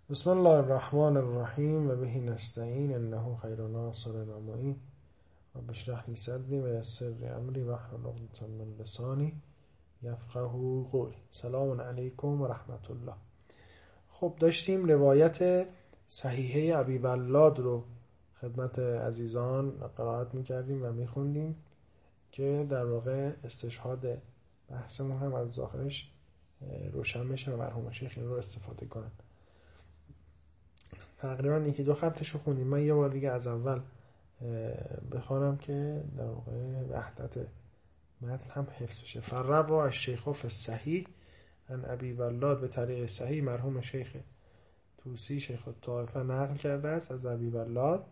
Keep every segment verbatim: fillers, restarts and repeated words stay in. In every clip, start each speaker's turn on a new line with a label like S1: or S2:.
S1: بسم الله الرحمن الرحیم و به نستعین انه خیر ناصر و معین رب اشرح لی صدری و یسر لی امری واحلل عقدة من لسانی یفقهوا قولی. سلام علیکم و رحمت الله. خب داشتیم روایت صحیحه ابی ولاد رو خدمت عزیزان قرائت میکردیم و میخوندیم که در واقع استشهاد بحثمون هم از ظاهرش روشن بشه و مرحوم شیخ این رو استفاده کنن. تقریبا یکی دو خطش رو خوندیم. من یه بار دیگه از اول بخوانم که در واقع وحدت متن هم حفظ بشه. فروا الشیخ فی الصحیح ان ابی ولاد به طریق صحیح مرحوم شیخ توسی شیخ الطائفه نقل کرده است از ابی ولاد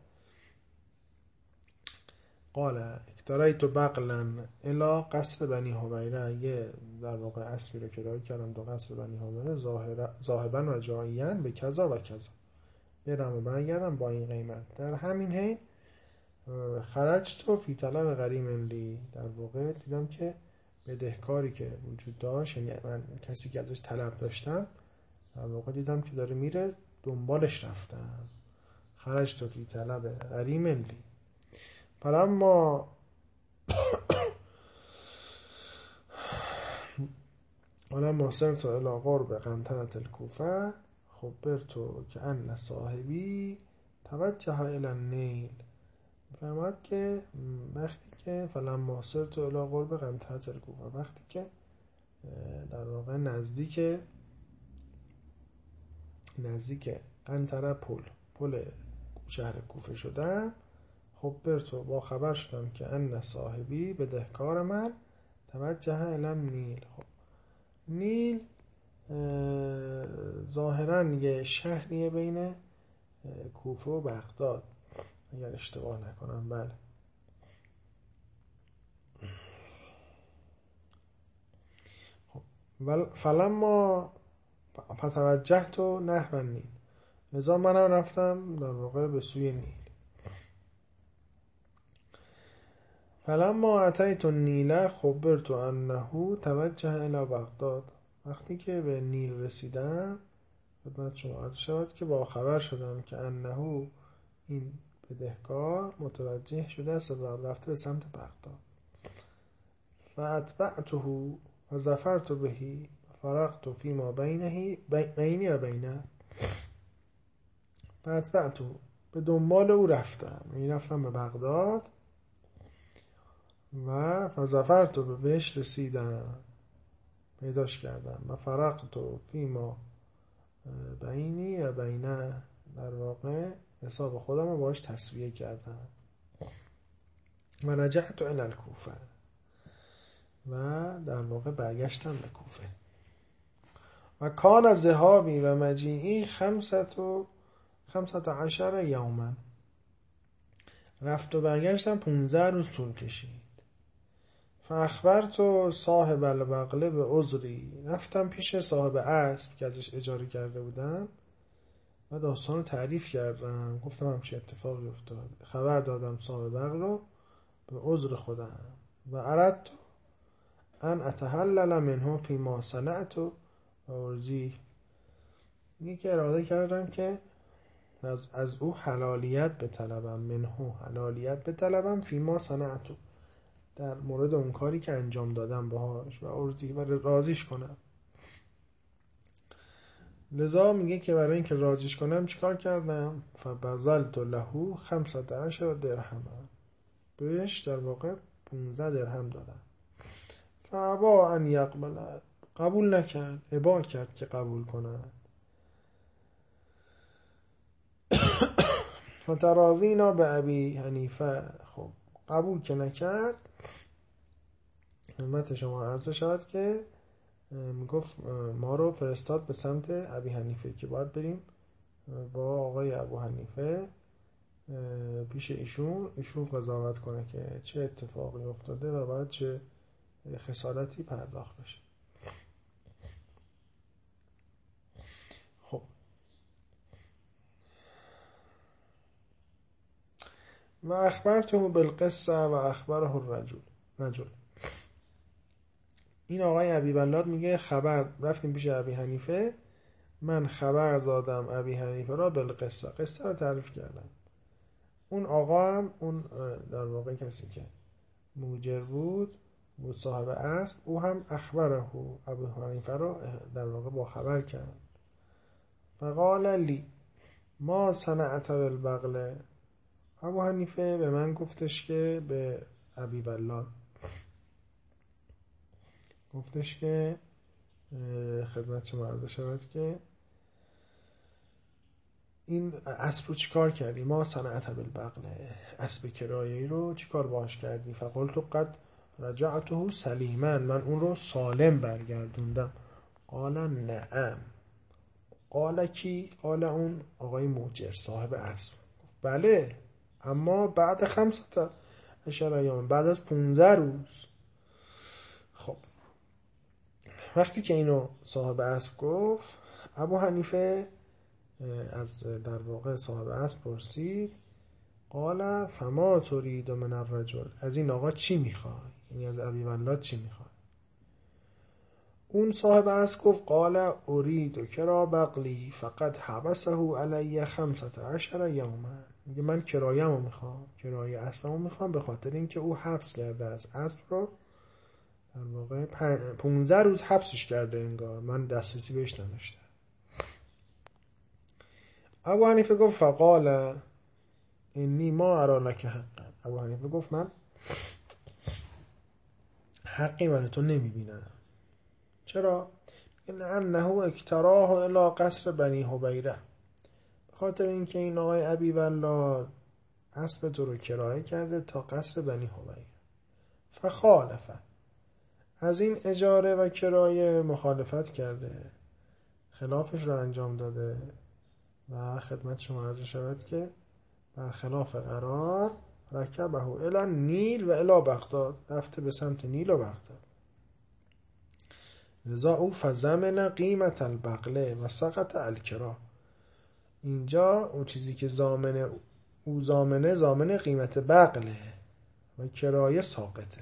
S1: قال اکتریت بقلا الی قصر بنی حبیره، یه در واقع اسبی رو کرایه کردم دو قصر بنی حبیره ذاهبا و جاییاً به کذا و کذا، برم و برگردم با این قیمت. در همین حین خرجت و فی طلب غریم لی، در واقع دیدم که بدهکاری که وجود داشت، یعنی من کسی که ازش طلب داشتم در واقع دیدم که داره میره، دنبالش رفتم. خرجت و فی طلب غریم لی فلما فلما صرت الی قرب قنطرة الکوفه خبرت که ان صاحبی توجه الی النیل. فرماد که وقتی که فلما صرت الی قرب قنطرة الکوفه، وقتی که در واقع نزدیک نزدیک قنطره پل پل شهر کوفه شدم، خبرت با خبر شدم که ان صاحبی بدهکار من توجه الی النیل. خب نیل ظاهراً یه شهریه بین کوفه و بغداد اگر اشتباه نکنم. بله. خب فلما فتوجهت نحو النیل، لذا منم رفتم در واقع به سوی نیل. فلما اتیت النیل خبرت انه توجه الی بغداد، وقتی که به نیل رسیدم خدمت شما عرض شود که با خبر شدم که انه این بدهکار متوجه شده است و رفته به سمت بغداد. فاتبعته و ظفرت بهی فرقت فیما بینه بینی و بینه. فاتبعته به دنبال او رفتم، یعنی رفتم به بغداد و فظفرت به بهش رسیدم، پیداش کردم. و فرقت فیما بینی و بینه، در واقع حساب خودم رو باش تسویه کردم. و رجعت الی الکوفه، و در واقع برگشتم به کوفه. و کان ذهابی و مجیئی خمسة و خمسة عشر یوما، رفت و برگشتم پونزده روز طول کشید. فاخبرت صاحب البغله به عذری، رفتم پیش صاحب اسب که ازش اجاره کرده بودم و داستان رو تعریف کردم، گفتم همچه اتفاقی افتاد، خبر دادم صاحب بغل رو به عذر خودم. و اردت ان اتحلل منه فیما صنعت و ارضی، اینی که اراده کردم که از, از او حلالیت بطلبم، منه حلالیت بطلبم، فیما صنعت، در مورد اون کاری که انجام دادم باهاش، و ارضی و راضیش کنم. لذا میگه که برای اینکه راضیش کنم چیکار کردم؟ فبذلت له خمسة عشر درهم، بهش در واقع پونزده درهم دادم. فابا ان یقبل، قبول نکرد، ابا کرد که قبول کنه. فتراضینا به ابی حنیفه، خب قبول که نکرد، خدمت شما عرض شود که میگفت ما رو فرستاد به سمت ابی حنیفه که باید بریم با آقای ابو حنیفه پیش ایشون ایشون قضاوت کنه که چه اتفاقی افتاده و باید چه خسارتی پرداخت بشه. خب و اخبرته بالقصه و اخبره الرجل رجل این آقای ابی ولاد میگه خبر رفتیم پیش ابی حنیفه من خبر دادم ابی حنیفه را بالقصه، قصه رو تعریف کردم. اون آقا هم، اون در واقع کسی که موجر بود بود صاحب اسب، او هم اخبره ابی حنیفه را در واقع با خبر کرد. فقال لی ما صنعت بالبغل، ابو حنیفه به من گفتش که به ابی ولاد گفتش که خدمت شما عرض شود که این اسب رو چیکار کردی؟ ما صنعت بالبغل، اسب کرایه‌ای رو چیکار باش کردی؟ فقلت قد رجعته سلیما، من اون رو سالم برگردوندم. قال نعم. قال کی؟ قال اون آقای موجر صاحب اسب. بله، اما بعد خمسة عشر ایام، بعد از پونزده روز. خب وقتی که اینو صاحب اسب گفت، ابو حنیفه از در واقع صاحب اسب پرسید قال فما تريد من الرجل، از این آقا چی میخوای؟ یعنی از ابی ولاد چی میخوای؟ اون صاحب اسب گفت قال اريد کرا بغلی فقد حبسه علی خمسة عشر یوما، میگه من کرایه‌مو میخوام، کرایه اسبمو میخوام، به خاطر اینکه او حبس کرده از اسب رو، در واقع پونزده روز حبسش کرده انگار، من دسترسی بهش نداشتم. ابو حنیفه گفت فقال انی ما ارا لک حقا، ابو حنیفه گفت من حقی من تو نمیبینم. چرا؟ انه اکتراه الی قصر بنی حبیره، به خاطر اینکه این آقای ابی ولاد اسب تو رو کرایه کرده تا قصر بنی حبیره. فخالفه، از این اجاره و کرایه مخالفت کرده، خلافش رو انجام داده و خدمت شما عرض شود که برخلاف قرار رکبه الی نیل و الی بغداد، رفته به سمت نیل و بغداد. لذا او فزمن قیمت البغله و سقط الکرا، اینجا اون چیزی که زامنه او زامنه زامنه قیمت بغله و کرایه ساقطه.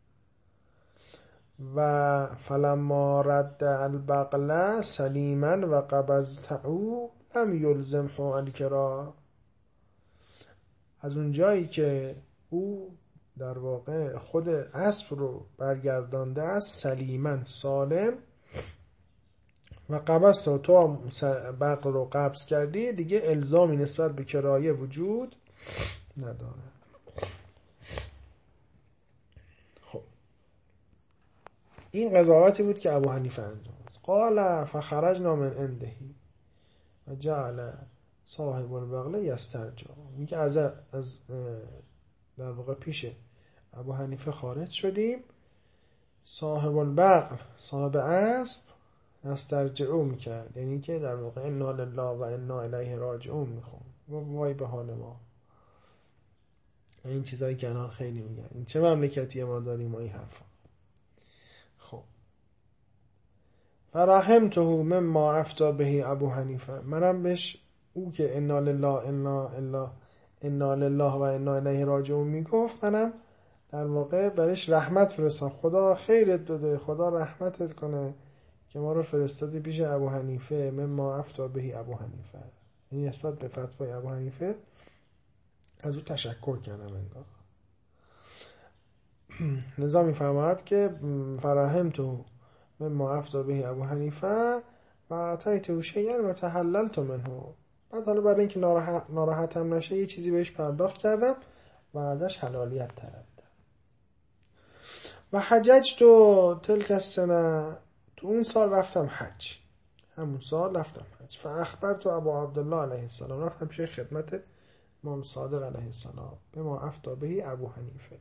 S1: و فلما رد البغله سلیما و قبضته لم یلزمه الکرا، از اون جایی که او در واقع خود اسب رو برگردانده است سلیما سالم و قبض تو تو بغل رو قبض کردی، دیگه الزامی نسبت به کرایه وجود نداره. خب این قضاوتی بود که ابو حنیفه انجام داد. قال فخرجنا من عنده و جعل صاحب البغل یسترجع، میگه از از در واقع پیش ابو حنیفه خارج شدیم، صاحب البغل صاحب اسب یسترجعو میکرد، یعنی که در واقع انا لله و انا الیه راجعون میخون، وای به حال ما. این چیزایی که الان خیلی میگن این چه مملکتی ما داریم و این حرفا. خب فرحمته مما افتا بهی ابو حنیفه، منم بهش او که انا لله انا الا انا لله و انا الیه راجعون میگفت، منم در واقع برش رحمت فرستم، خدا خیرت داده، خدا رحمتت کنه که ما رو فرستادی پیش ابو حنیفه، مما افتا بهی ابو حنیفه، یعنی نسبت به فتوای ابو حنیفه از او تشکر کردم انگار. لذا میفرماید که فرحمته مما افتا بهی ابو حنیفه و اتیته شیئا و تحللت منه، بعد حالا برای اینکه ناراحت ناراحتم نشه یه چیزی بهش پرداخت کردم و ازش حلالیت طلبیدم. و حجج تو تلک السنه، تو اون سال رفتم حج، همون سال رفتم حج. فاخبر تو ابو عبدالله علیه السلام، رفتم پیش خدمت امام صادق علیه السلام، به ما افتا بهی ابو حنیفه،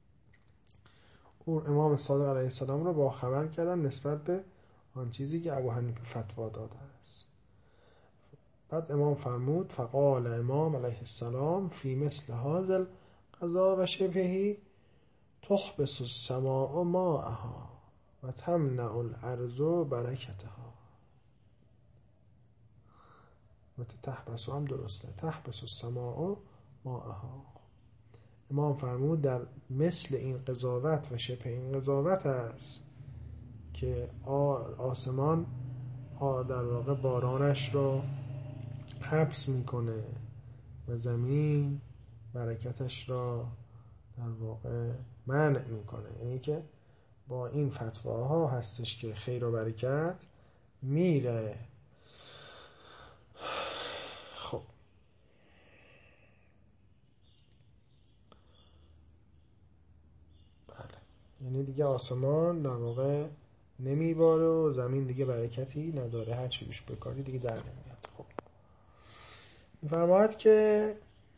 S1: او امام صادق علیه السلام رو با خبر کردم نسبت به آن چیزی که ابو حنیفه فتوا داده است. بعد امام فرمود فقال امام علیه السلام فی مثل هذا القضا و شبهه تحبس السماء ماءها و تمنع الارض برکتها. تحبس هم درسته، تحبس السماء ماءها. امام فرمود در مثل این قضاوت و شبه این قضاوت است که آسمان در واقع بارانش رو حبس میکنه و زمین برکتش را در واقع منع میکنه. یعنی که با این فتواها هستش که خیر و برکت میره. خب بله، یعنی دیگه آسمان در واقع نمیباره و زمین دیگه برکتی نداره، هر چی روش بکاری دیگه در نمیاد. خب میفرماید که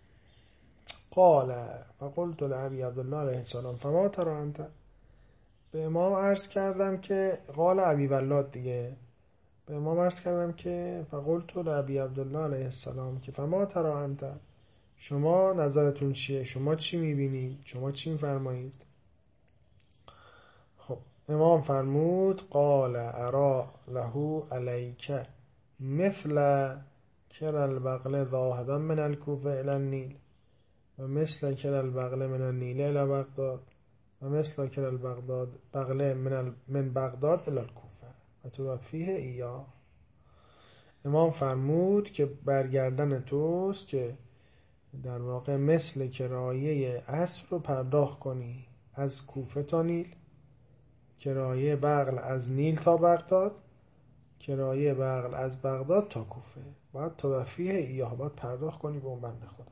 S1: قال فقلت لأبی عبدالله علیه السلام فما تری انت، به امام عرض کردم که قال ابی ولاد دیگه، به امام عرض کردم که فقلت لأبی عبدالله علیه السلام که فما تری انت، شما نظرتون چیه، شما چی میبینید، شما چی میفرمایید؟ خب امام فرمود قال ارا له علیک مثل کل البغل ذاهبا من الکوفه الی النیل و مثل کل البغل من النیل الی بغداد و مثل کل البغداد بغل من, من بغداد الی الکوفه و توفیه ایا. امام فرمود که برگردن توست که در واقع مثل کرایه اسب رو پرداخت کنی از کوفه تا نیل، کرایه بغل از نیل تا بغداد، کرایه بغل از بغداد تا کوفه، باید توفیه ایاه، باید پرداخت کنی به اون بنده خدا.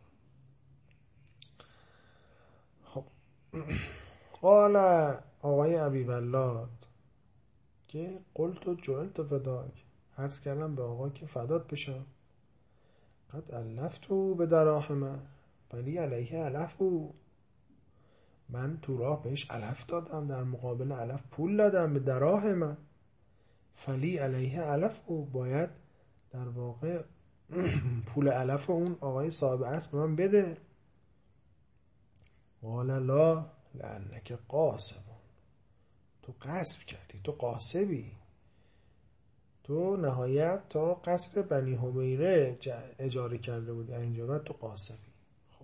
S1: خب قال آقای ابی ولاد که قلت و جعلت فداک، عرض کردم به آقا که فدات بشم، قد علفتو به دراهم ولی علیه علفو، من تو راه بهش علف دادم، در مقابل علف پول دادم به دراهم، فلی علیه علفو، باید در واقع پول علف اون آقای صاحب اسب من بده. قال لا لانک قاسب، تو قصب کردی، تو قاسبی، تو نهایت تا قصر بنی حمیره اجاره کرده بودی، اینجا بعد تو قاسبی. خب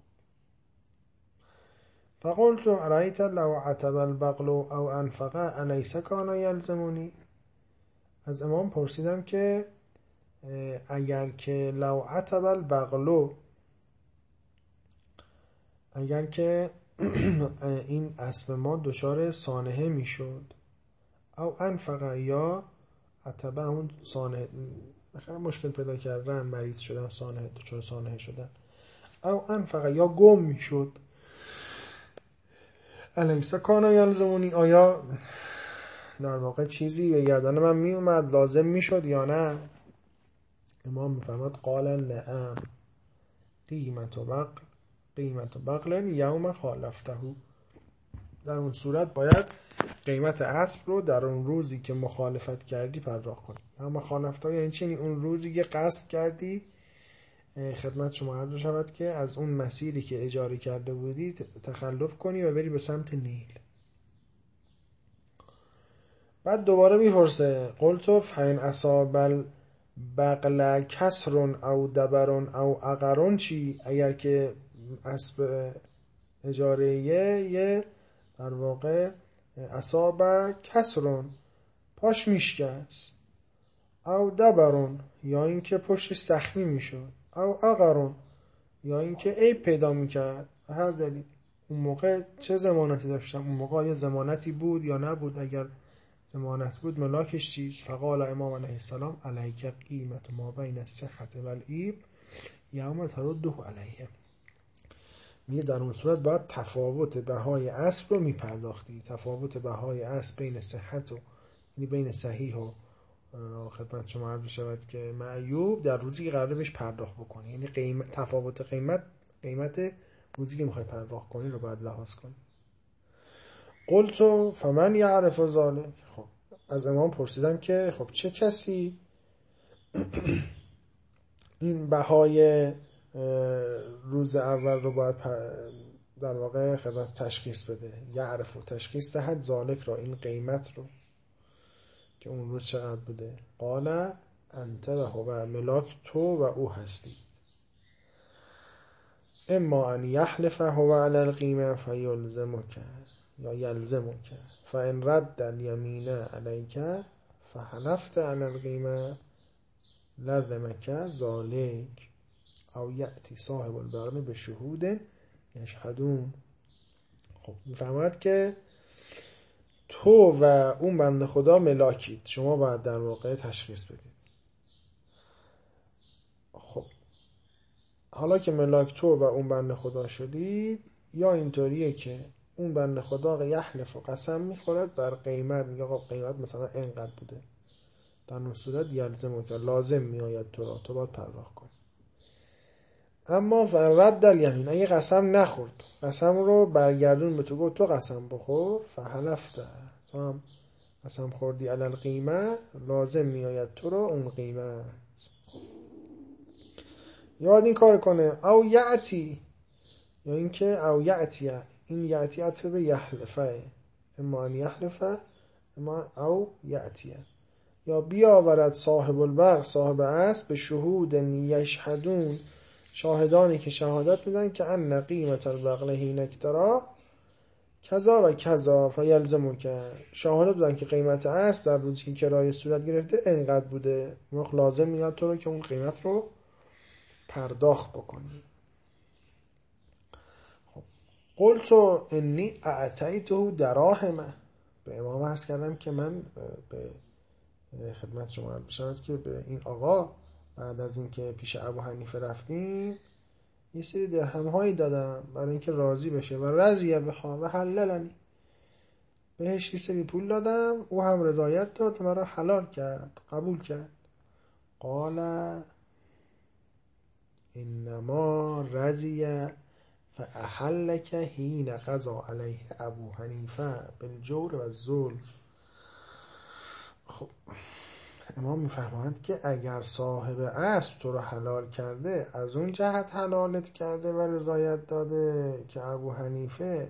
S1: فقلت ارایت لو عتب البغل او انفق الیس کان یلزمونی، از امام پرسیدم که اگر که لو عتب البغل، اگر که این اسب ما دچار سانحه میشد، او انفق، یا عتبه همون سانحه، بخیر مشکل پیدا کردن، مریض شدن، سانحه دچار سانحه شدن، او انفق یا گم میشد، الیس کان یلزمونی، آیا در واقع چیزی به گردن من می اومد لازم میشد یا نه؟ امام میفرماد قال نعم قیمت و بغل قیمت و بغل یوم خالفته، در اون صورت باید قیمت اسب رو در اون روزی که مخالفت کردی پرداخت کنی. اما خالفته یعنی چی؟ اون روزی که قصد کردی، خدمت شما عرض شود که از اون مسیری که اجاره کرده بودی تخلف کنی و بری به سمت نیل. بعد دوباره میپرسه قلت فین اصاب البغل کسر او دبر او عقر چی؟ اگر که اسب اجاره یه در واقع اصاب کسر، پاش میشکست، او دبر یا اینکه پشتش زخمی میشد، او عقر یا اینکه عیب پیدا میکرد، هر دلیل، اون موقع چه ضمانتی داشتم؟ اون موقع یه ضمانتی بود یا نبود؟ اگر ضمانت بود ملاکش چیز؟ فقال امام علیه السلام علیک قیمت ما بین الصحة والعیب یوم ترده علیه، میگه در اون صورت باید تفاوت بهای اسب رو میپرداختی، تفاوت بهای اسب بین صحت و یعنی بین صحیح و خدمت شما عرض شود که معیوب، در روزی که قراره بهش پرداخت بکنی، یعنی قیمت، تفاوت قیمت قیمت روزی که میخوای پرداخت کنی رو باید لحاظ کنی. قلت فمن یعرف ذلک، خب از امام پرسیدم که خب چه کسی این بهای روز اول رو باید در واقع خدمت تشخیص بده، یعرف و تشخیص دهد ذالک را، این قیمت رو که اون روز چقدر بوده. قال انت و هو، ملاک تو و او هستی، اما ان یحلف هو علی القیمه فیلزمک یا یلزمک فان رد الیمین علیک فحلفت علی القیمه لزمک ذالک او یأتی صاحب البغل به شهود یشهدون. خب میفرماید که تو و اون بنده خدا ملاکید، شما باید در واقع تشخیص بدید. خب حالا که ملاک تو و اون بنده خدا شدید، یا اینطوریه که اون بنده خدا یحلف و قسم میخورد بر قیمت، میگه آقا قیمت مثلا اینقدر بوده، در اون صورت یلزمه که لازم میآید تو را، تو باید پرداخت کنی. اما فرد در یمین، اگه قسم نخورد، قسم رو برگردون به تو، گفت تو قسم بخور، فحلفت، تو هم قسم خوردی علی القیمه، لازم میآید تو رو اون قیمت. یاد این کار کنه. او یعتی، یا اینکه او یعتی، این یعتی عطف به یحلفه، اما ان یحلفه اما او یعتی، یا بیاورد صاحب البغل، صاحب اسب، به شهود یشهدون، شاهدانی که شهادت میدن که ان قیمت البغل حین اکترا کذا و کذا فیلزمو، که شهادت بدن که قیمت اسب در روزی که کرایه صورت گرفته انقدر بوده، مخ لازم میاد تو رو که اون قیمت رو پرداخت بکنی. خب قلت انی اعطیته دراهم، به امام عرض کردم که من به خدمت شما عرض شد که به این آقا بعد از اینکه پیش ابو حنیفه رفتیم یه سری درهم هایی دادم برای اینکه راضی بشه، و رضیه بها و حللنی، بهش یه سری پول دادم، او هم رضایت داد و مرا حلال کرد، قبول کرد. قال انما رضیه فاحلک حین قضا علیه ابو حنیفه بالجور و الظلم. خب امام میفرماید که اگر صاحب اسب تو رو حلال کرده، از اون جهت حلالت کرده و رضایت داده که ابو حنیفه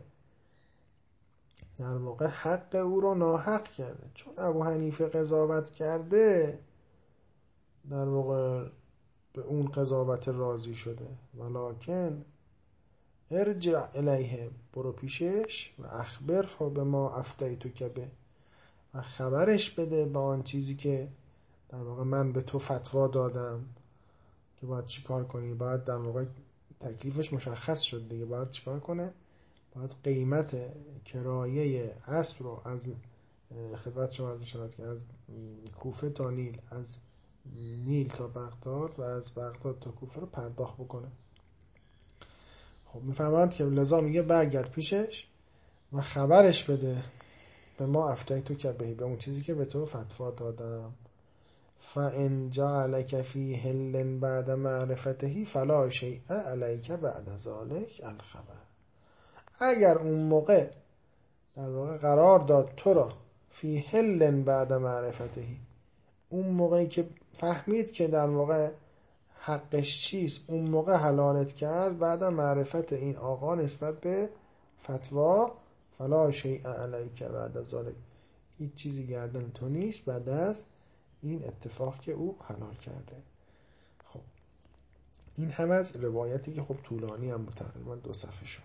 S1: در واقع حق او رو ناحق کرده، چون ابو حنیفه قضاوت کرده در واقع به اون قضاوت راضی شده. ولکن ارجع الیه، برو پیشش و اخبره به ما افتیتو که به، و خبرش بده با آن چیزی که در واقع من به تو فتوا دادم که باید چی کار کنی. باید در واقع تکلیفش مشخص شد دیگه، باید چی کار کنه، باید قیمت کرایه اسب رو از خدمت شما عرض شد که از کوفه تا نیل، از نیل تا بغداد و از بغداد تا کوفه رو پرداخت بکنه. خب میفرماند که لذا میگه برگرد پیشش و خبرش بده به ما افتیتو که بهی، به اون چیزی که به تو فتوا دادم. فَإِنْ جَعَلَكَ فِي حِلٍّ بَعْدَ مَعْرِفَتِهِ فَلَا شَيْءَ عَلَيْكَ بَعْدَ ذَلِكَ الْخَبَرُ. اگر اون موقع در واقع قرار داد تو را فی حل بعد معرفته، اون موقعی که فهمید که در واقع حقش چیست، اون موقع حلالت کرد بعد معرفت این آقا نسبت به فتوا، فلا شیء علیک بعد ذلک، هیچ چیزی گردن تو نیست بعد از این اتفاق که او حلال کرده. خب این هم از روایتی که خب طولانی هم بود، تقریبا دو صفحه شد.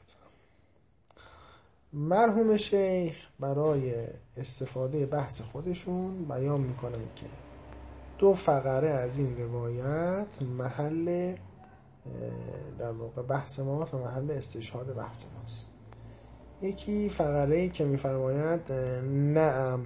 S1: مرحوم شیخ برای استفاده بحث خودشون بیان میکنن که دو فقره از این روایت محل در واقع بحث ماست و محل استشهاد بحث ماست. یکی فقره‌ای که میفرماید نعم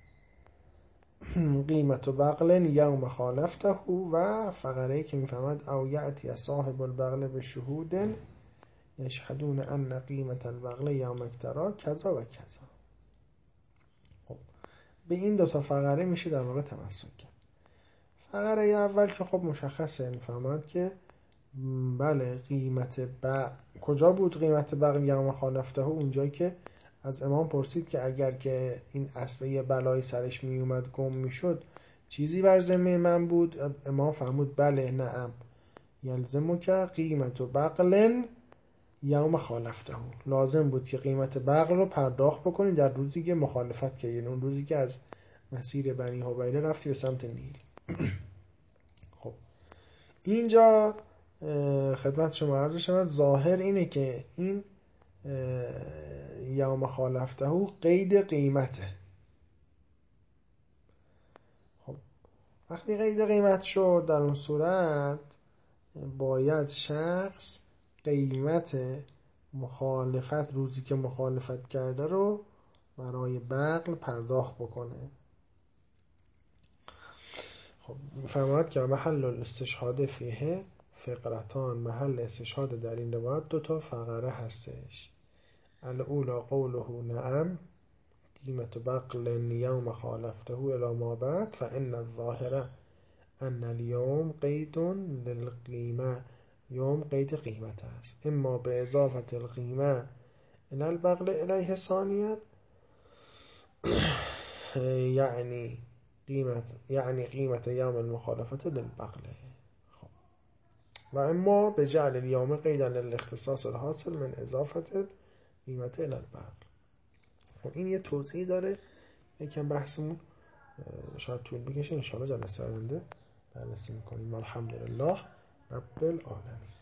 S1: قیمت و بغل یوم خالفته، و فقره‌ای که میفرماید او یأتی صاحب البغل به شهود یشهدون ان قیمت البغل یوم اکترا کذا و کذا. خب به این دو تا فقره میشه در واقع تمسک کرد. فقره اول که خب مشخصه، میفرماید که بله قیمت بغل کجا بود، قیمت بغل یوم خالفته، اونجایی که از امام پرسید که اگر که این اصله بلای سرش می اومد گم میشد چیزی بر ذمه من بود، امام فرمود بله نعم یلزمو که قیمت و بغل یوم خالفته، لازم بود که قیمت بغل رو پرداخت بکنی در روزی که مخالفت کردی، یعنی اون روزی که از مسیر بنی حبیله رفتی به سمت نیل. خب اینجا خدمت شما عرض شود ظاهر اینه که این یوم خالفته قید قیمته. خب وقتی قید قیمت شد در اون صورت باید شخص قیمت مخالفت روزی که مخالفت کرده رو برای بقل پرداخت بکنه. خب میفرماید که محل الاستشهاد فیه فقرتان، محل استشهاد در این روایت دو تا فقره هستش. الاولا قوله نعم قیمت بقل یوم خالفته الی ما بعد فان الظاهر ان اليوم قید للقیمه، یوم قید قیمت است، اما به اضافت القیمه الی البقل الیه ثانیا یعنی قیمت یعنی قیمت یوم المخالفت للبقل. خب و اما به جعل الیوم قیدا للاختصاص الحاصل من اضافت قیمت الی البقل. خب این یه توضیح داره، یکم بحثمون شاید طول بکشه، ان شاء الله جلسه آینده بررسی میکنیم. الحمدلله رب العالمین.